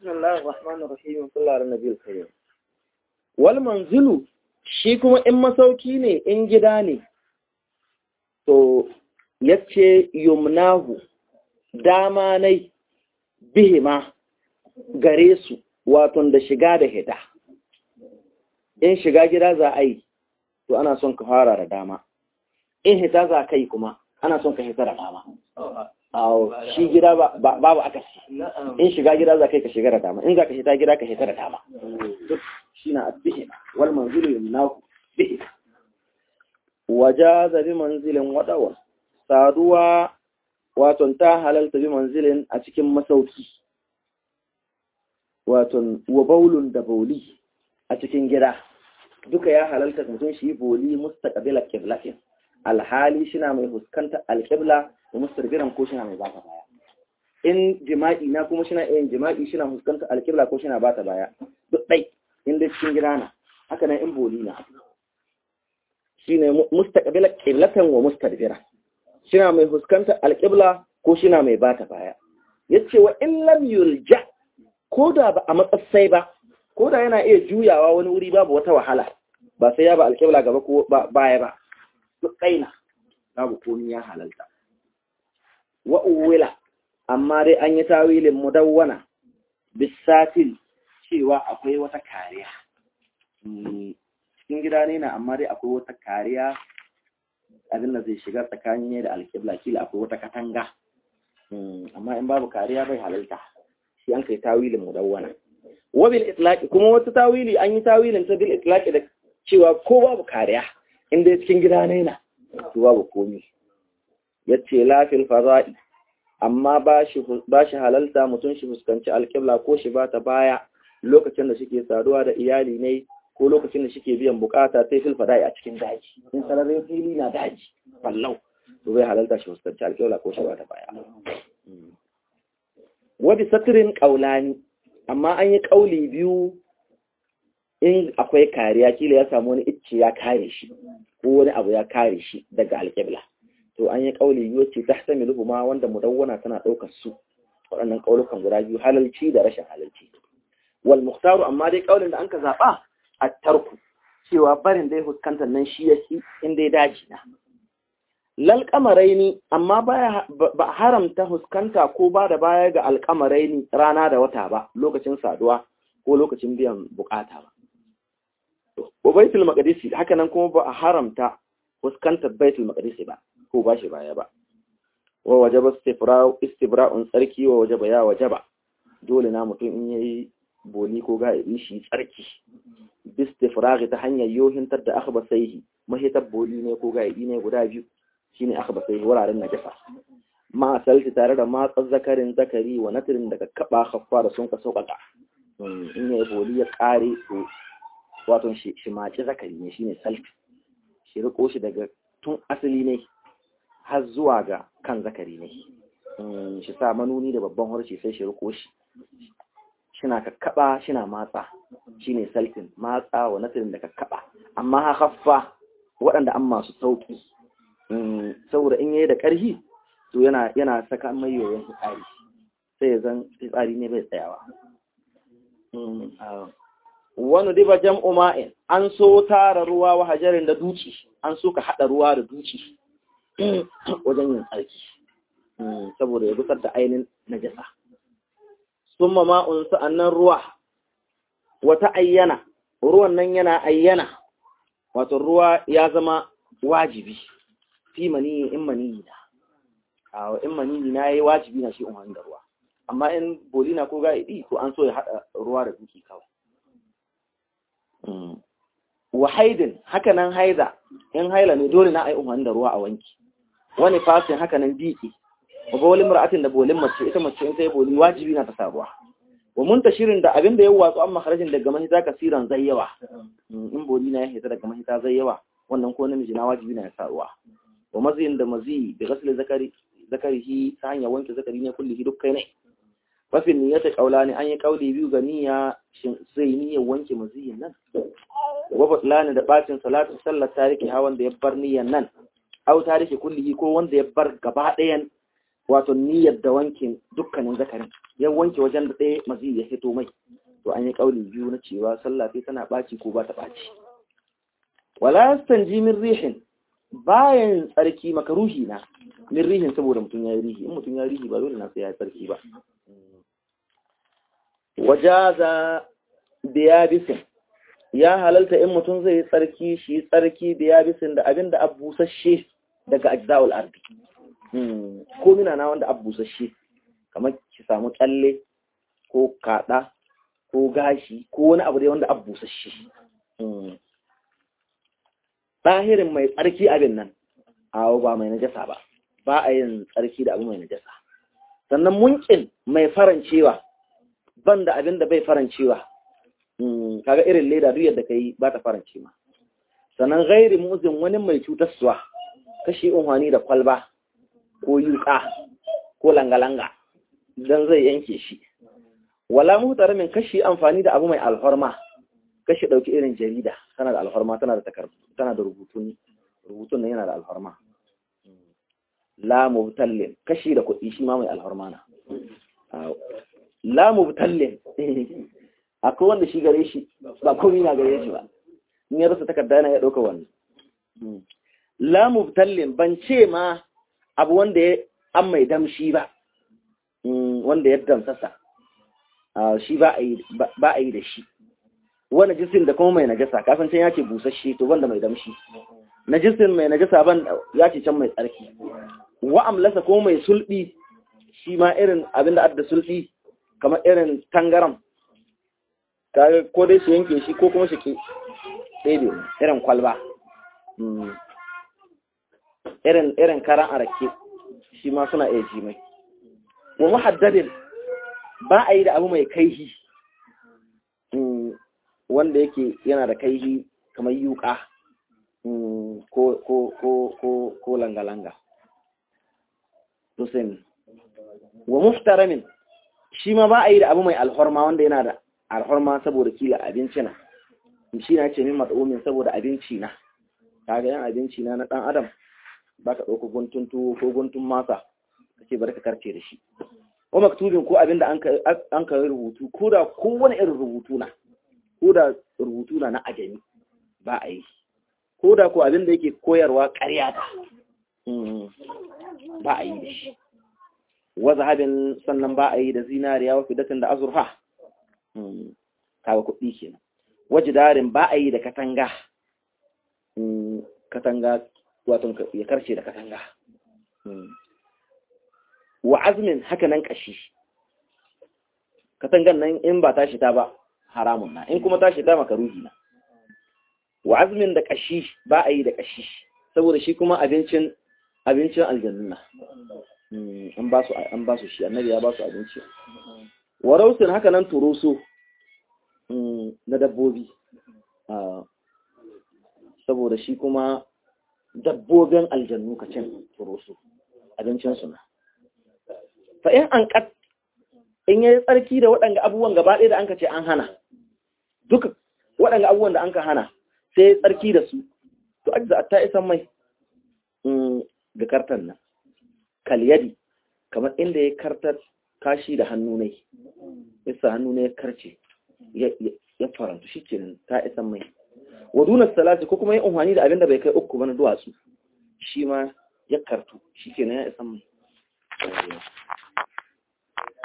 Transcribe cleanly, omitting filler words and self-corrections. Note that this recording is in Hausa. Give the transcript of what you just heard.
Bismillahir Rahmanir Rahim. Sallallahu alaihi nabiyil karim. Wal manzilu shi kuma in masauki ne in gida ne to yace yumnahu dama nai bihima gare su wato da shiga da hita. In shiga gida za a yi to ana son ka fara da dama. In hita za ka yi kuma ana son ka hita da dama. Shi gida babu akasi. In shiga gida za ka yi ka shiga da dama. In za ka hita gida ka hita da dama. Duk shi na bihi wal manzilu yumnahu bihi. Wajaza bi manzilin wadawa. Saduwa waton ta halalta bi manzilin a cikin masauki. Waton wa baulun da bauli a cikin gida. Duka ya halalta mutum shi boli mustaqbila qiblatin. Alhali shina mai huskanta alqibla da mustarbiran ko shina mai bata baya. In jima'i na kuma shina yin jima'i shina huskanta alqibla ko shina bata baya. Duk dai inda cikin gida na. Haka nan in boli na. Shine mustaqbila qiblatan wa mustadbira. Shina mai huskanta alqibla ko shina mai bata baya. Yace wa in lam yulja koda ba a matsatsai ba koda yana iya juyawa wani wuri babu wata wahala ba sai ya ba alqibla gaba ko baya ba. Duk kaina babu komai ya halalta. Wa uwila amma dai an yi tawilin mudawwana bisatil cewa akwai wata kariya. Cikin gida ne na amma dai akwai wata kariya abin da zai shiga tsakanin ne da alƙibla kila akwai wata katanga. Amma in babu kariya bai halalta. Shi an kai tawilin mudawwana. Wa bil itlaqi kuma wata tawili an yi tawilin ta bil itlaqi da cewa ko babu kariya inda cikin gida ne na to babu komai. Yace lafil fada'i amma ba shi halalta mutum shi fuskanci alƙibla ko shi bata baya lokacin da shike saduwa da iyali ne ko lokacin da shike biyan bukata sai fil fada'i a cikin daji in sararin fili na daji ballau to bai halalta shi fuskanci alƙibla ko shi bata baya. Wa bi satrin qaulani amma an yi kauli biyu in akwai kariya kila ya samu wani icce ya kare shi ko wani abu ya kare shi daga alƙibla. To an yi kauli biyu ce tahtamilu ma wanda mudawwana tana ɗaukar su waɗannan kaulukan guda biyu halalci da rashin halalci. Wal mukhtaru amma dai kaulin da anka zaba at-tarku cewa barin dai huskantar nan shi yake in dai daji na. Lal qamaraini amma ba haramta huskanta ko ba da baya ga alqamaraini rana da wata ba lokacin saduwa ko lokacin biyan bukata ba. Wa baitul maqdis haka nan kuma ba a haramta fuskantar baitul maqdis ba ko ba shi baya ba. Wa wajaba istibra'un tsarki wa wajaba ya wajaba dole na mutum in yayi boli ko ga yi shi tsarki bistifraghi ta hanyar yohintar da akhbasaihi mahitab boli ne ko ga yi ne guda biyu shine akhbasaihi wuraren najasa ma salti tare da matsar zakarin zakari wa natrin daga kaba khaffa da sun ka sauƙaƙa in yayi boli ya kare to wato shi maci zakari ne shine salti shi riko shi daga tun asali ne har zuwa ga kan zakari ne shi sa manuni da babban harshe sai shi riko shi shina kakkaba shina matsa shine saltin matsa wa natirin da kakkaba amma ha khaffa waɗanda an masu sauki saboda in yayi da ƙarfi to yana saka mai yoyon tsari sai ya zan tsari ne bai tsayawa. Wani diba jam'u ma'in an so tara ruwa wa hajarin da duci an so ka haɗa ruwa da duci wajen yin tsarki saboda ya gusar da ainihin najasa. Summa ma'un sa'annan ruwa wata ayyana ruwan nan yana ayyana wato ruwa ya zama wajibi fi maniyi in maniyi na in maniyi na yayi wajibi na shi umarni da ruwa amma in bolina ko ga'idi to an so ya haɗa ruwa da duki kawai. Wa haidin haka nan haida in haila ne dole na ai umarni da ruwa a wanki wani fasin haka nan diki wa bawlin mar'atin da bolin mace ita mace in ta yi boli wajibi na ta sa ruwa wa muntashirin da abin da ya watsu amma kharajin daga mahita kasiran zai yawa in boli na ya hita daga mahita zai yawa wannan ko namiji na wajibi na ya sa ruwa wa maziyin da mazi bi ghasl zakarihi ta hanyar wanke zakari ne kullihi duk kai ne wafin niyyata kaulani an yi kauli biyu ga niyya shin sai niyyar wanke maziyin nan wa batlani da bacin salatu sallar tariki ha wanda ya bar niyyan nan au tariki kullihi ko wanda ya bar gaba ɗayan wato niyyar da wankin dukkanin zakarin ya wanke wajen da ɗaya mazi ya fito mai to an yi kauli biyu na cewa sallah sai tana ɓaci ko ba ta ɓaci. Wala yastanji min rihin, bayan tsarki makaruhi na min rihin saboda mutum ya yi rihi, in mutum ya yi rihi ba dole na sai ya yi tsarki ba. Wajaza biyabisin, ya halalta in mutum zai yi tsarki shi tsarki biyabisin da abin da abusasshe daga ajza'ul ardi. Ko mina na wanda abusasshe kamar ki samu tsalle ko kada ko gashi ko wani abu dai wanda abusasshe. Ɗahirin mai tsarki abin nan awo ba mai najasa ba, ba a yin tsarki da abu mai najasa. Sannan munkin mai farancewa ban da abin da bai farancewa, kaga irin leda duk yadda ka yi ba ta farance ma. Sannan gairi muzin wani mai cutarsuwa kashi unhani da kwalba ko yuka ko langa-langa don zai yanke shi. Wala mutar min kashi amfani da abu mai alfarma, kashi ɗauki irin jarida tana da alfarma, tana da takardu, tana da rubutun nan yana da alfarma. La mubtallin kashi da kuɗi shi ma mai alfarma na. La mubtallin akwai wanda shi gare shi ba komai na gare shi ba, in ya rasa takarda yana ya ɗauka wani. La mubtallin ban ce ma abu wanda ya an mai damshi ba, wanda ya damsasa shi ba a yi da shi. Wani jisin da kuma mai najasa, kasancen ya ce busasshe to banda mai damshi. Najisin mai najasa ban ya ce can mai tsarki. Wa'amlasa ko mai sulɓi shi ma irin abinda adda sulɓi kamar irin tangaram, ko dai shi yanke shi ko kuma shi ke ɗebe irin kwalba. Irin karan arake shi ma suna iya ji mai. Wa muhaddadin ba a yi da abu mai kaihi, wanda yake yana da kaihi kamar yuka ko langa-langa. Tusin. Wa muhtaramin shi ma ba a yi da abu mai alhorma wanda yana da alhorma saboda kila abinci na. Shi na ce min mat'umin saboda abinci na. Kaga yan abinci na ɗan adam ba ka ɗauka guntun tuwo ko guntun masa ka ce bari ka karce da shi. Wa maktubin ko abin da an ka rubutu ko da kowane irin rubutu na. Ko da rubutu na ajami ba a yi, ko da ko abin da yake koyarwa ƙarya ta ba a yi da shi. Wazahabin sannan ba a yi da zinariya wa fidatin da azurfa, kawo kuɗi kenan. Wajidarin ba a yi da katanga, wato ya karshe da katanga. Wa azmin haka nan ƙashi, katangan nan in ba tashi ta ba haramun na, in kuma tashi ta makaruhi na. Wa azmin da kashi ba a yi da kashi saboda shi kuma abincin aljannu na. An ba su shi, annabi ya ba su abinci. Wa rausin haka nan turuso na dabbobi, saboda shi kuma dabbobin aljannu ka cin turuso abincinsu na. Fa in yayi tsarki da waɗanga abubuwan gaba ɗaya da an ka ce an hana, duka waɗanga abubuwan da an ka hana sai ya tsarki da su, to ajza ta isan mai ga kartan nan. Kalyadi kamar inda ya kartar kashi da hannu ne, yasa hannu ne ya karce ya farantu, shi ke ta isan mai. Wadunar salati ko kuma yin unhani da abin da bai kai uku ba na duwatsu, shi ma ya kartu, shi ke ya isan mai.